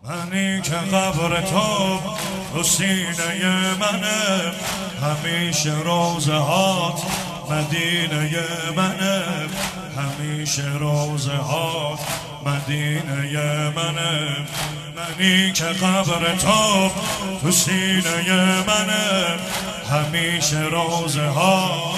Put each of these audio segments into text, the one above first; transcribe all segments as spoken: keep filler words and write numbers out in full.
منی که قبر تو تو سینه منه، همیشه روزه هات مدینه منه، همیشه روزه هات مدینه منه. منی که قبر تو تو سینه منه، همیشه روزه هات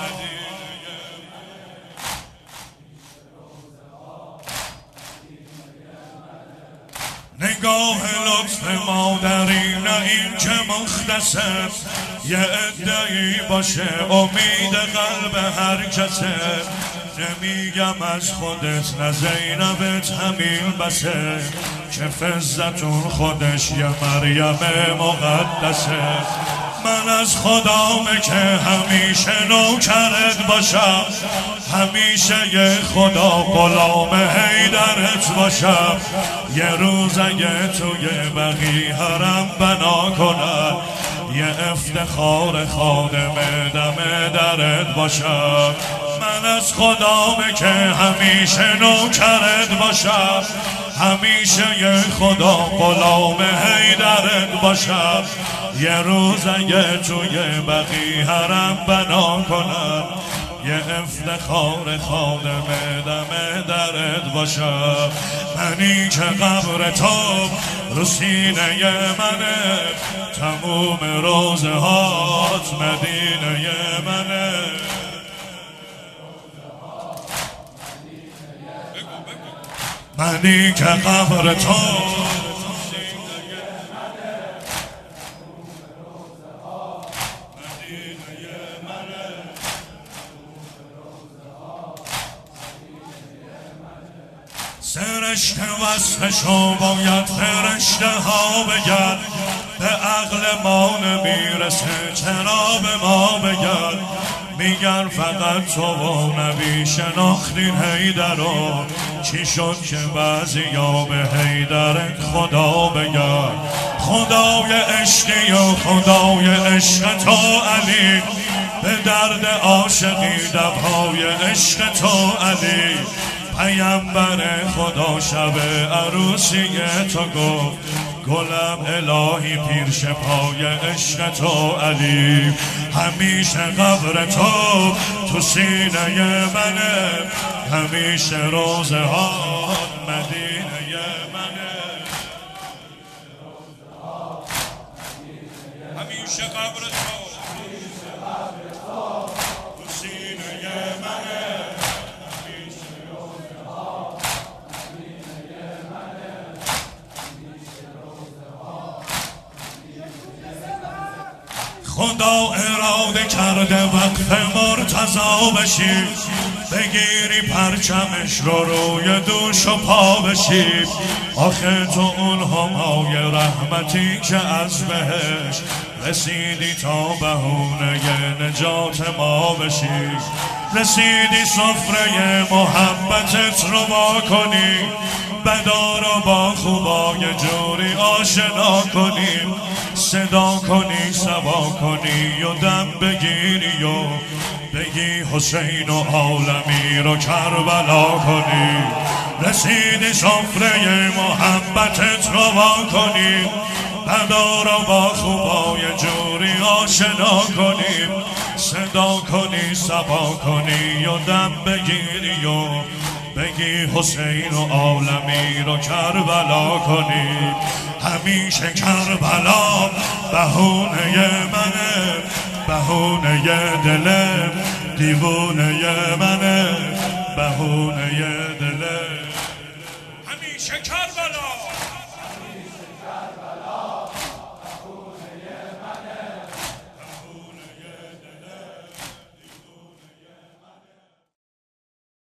نگاه لطف مادری، نه این که مختصر یه ادعی باشه امید قلب هر کسه. نمیگم از خودت نه زینبت همین بسه، که فزتون خودش یه مریم مقدسه. من از خدامه که همیشه نوکرت باشم، همیشه یه خدا غلام حیدرت باشم. یه روز اگه توی بقی حرم بنا کنم، یه افتخار خادم دم درت باشم. من از خدامه که همیشه نوکرت باشم، همیشه یه خدا غلام حیدرت باشم. یه روز اگه توی بقی حرم بنا کنم، یه افتخار خادم دم درت باشم. منی که قبر تو رو سینه منه، تموم روزه هات مدینه منه. منی که قبر تو سرشته وصفشو باید فرشته ها بگن، به عقل ما نمیرسه چرا به ما بگن. میگن فقط تو و نبی شناختین حیدرو، چی شد که بعضی ها به حیدرت خدا بگن. خدای عشقی و خدای عشق تو علی، به درد عاشقی دبهای عشق تو علی. پیامبر خدا شب عروسی تو گفت، گلم الهی پیرش پای عشق تو علی. همیشه قبر تو تو سینه منه، همیشه روزه ها مدینه منه. همیشه قبر تو تو سینه منه، خدا اراده کرده وقف مرتضا بشی، بگیری پرچمش رو روی دوش و پا بشی. آخه تو اون همای رحمتی که از بهش رسیدی تا بهونه نجات ما بشی. رسیدی سفره محبتت رو با کنی، بدا رو با خوبای جوری آشنا کنی. صدا کنی سوا کنی و دم بگیری و بگی حسین و عالمی رو کربلا کنی. رسیدی سفره محبتت رو با کنی، بدا رو با خوبای جوری آشنا کنی. صدا کنی سوا کنی و دم بگیری و بگی حسین و عالمی رو کربلا کنی. همیشه کربلا بهونه منه، بهونه دلم دیوونه منه، بهونه دلم. همیشه کربلا